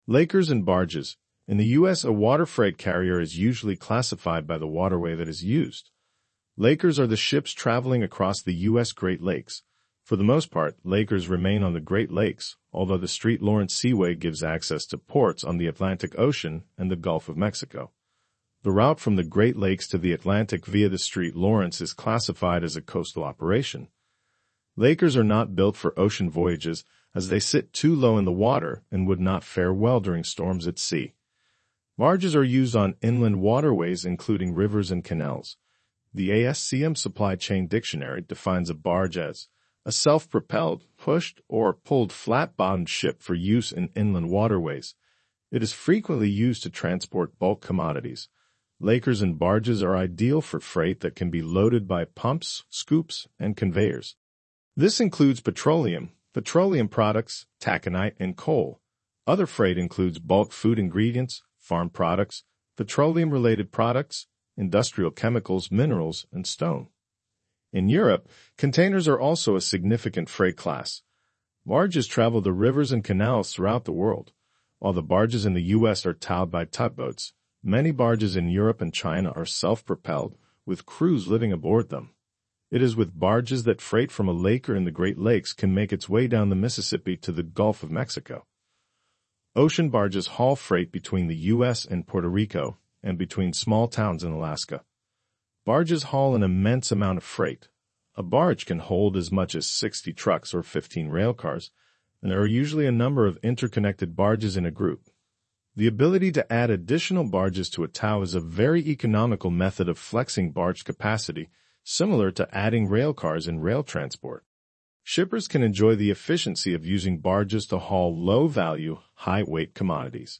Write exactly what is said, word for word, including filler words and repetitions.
Lakers and barges. In the U S, a water freight carrier is usually classified by the waterway that is used. Lakers are the ships traveling across the U S Great Lakes. For the most part, lakers remain on the Great Lakes, although the Saint Lawrence Seaway gives access to ports on the Atlantic Ocean and the Gulf of Mexico. The route from the Great Lakes to the Atlantic via the Saint Lawrence is classified as a coastal operation. Lakers are not built for ocean voyages, as they sit too low in the water and would not fare well during storms at sea. Barges are used on inland waterways, including rivers and canals. The A S C M Supply Chain Dictionary defines a barge as a self-propelled, pushed, or pulled flat-bottomed ship for use in inland waterways. It is frequently used to transport bulk commodities. Lakers and barges are ideal for freight that can be loaded by pumps, scoops, and conveyors. This includes petroleum, petroleum products, taconite, and coal. Other freight includes bulk food ingredients, farm products, petroleum-related products, industrial chemicals, minerals, and stone. In Europe, containers are also a significant freight class. Barges travel the rivers and canals throughout the world. While the barges in the U S are towed by tugboats, many barges in Europe and China are self-propelled, with crews living aboard them. It is with barges that freight from a laker in the Great Lakes can make its way down the Mississippi to the Gulf of Mexico. Ocean barges haul freight between the U S and Puerto Rico and between small towns in Alaska. Barges haul an immense amount of freight. A barge can hold as much as sixty trucks or fifteen railcars, and there are usually a number of interconnected barges in a group. The ability to add additional barges to a tow is a very economical method of flexing barge capacity, similar to adding railcars in rail transport. Shippers can enjoy the efficiency of using barges to haul low-value, high-weight commodities.